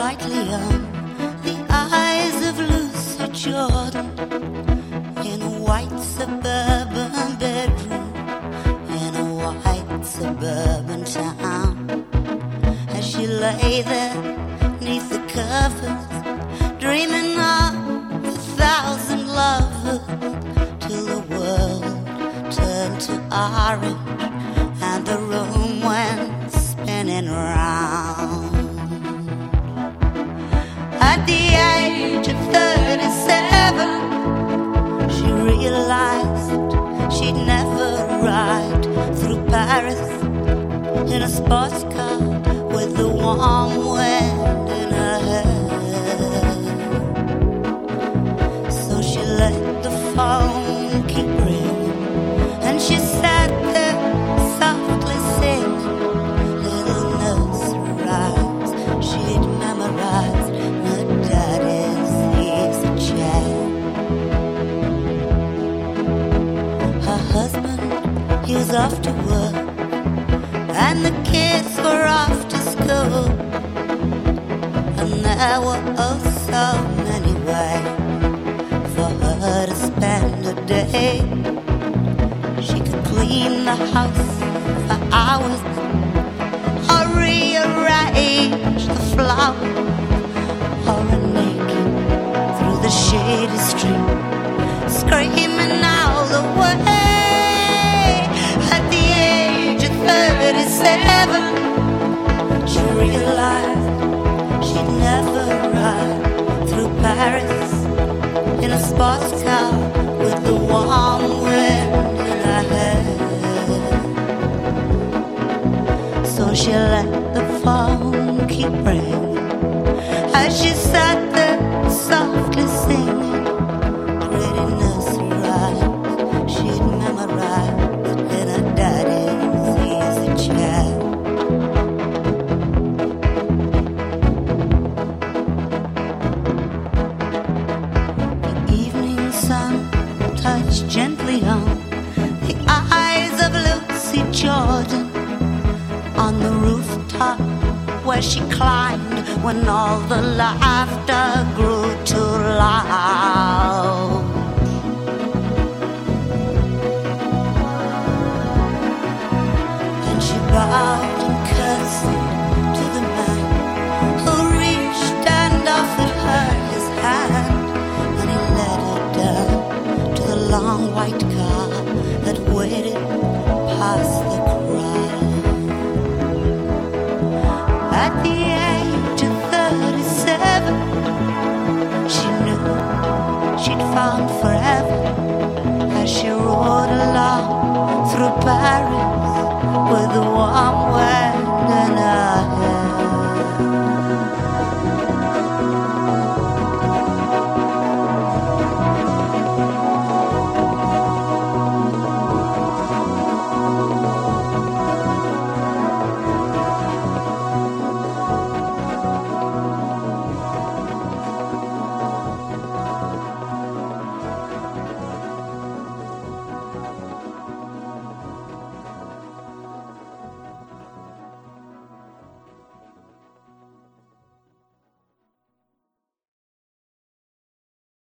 slightly young, the eyes of Lucy Jordan, in a white suburban bedroom, in a white suburban town. As she lay there neath the covers, dreaming of 1,000 lovers, till the world turned to orange and the room went spinning round. At the age of 37, she realized she'd never ride through Paris in a sports car with the warm wind in her hair. So she let the phone keep ringing, and she sat there softly singing little nursery rhymes she'd memorized her daddy's easy chair. Her husband, he was off to work, and the kids were off to school, and there were oh so many ways for her to spend a day. She could clean the house for hours, or rearrange the flowers, or run naked through the shady street, screaming all the way. At the age of 37, she realized she'd never ride through Paris in a sports car with the warm wind in her hair. So she let the phone keep ringing as she sat there softly singing pretty nursery rhymes she'd memorized in her daddy's easy chair. The evening sun touched gently on the eyes of Lucy Jordan on the rooftop where she climbed when all the laughter grew too loud. And she bowed and curtsied to the man who reached and offered her his hand, and he led her down to the long white car that waited past the crowd. At the age of 37, she knew she'd found forever as she rode along through Paris with the warm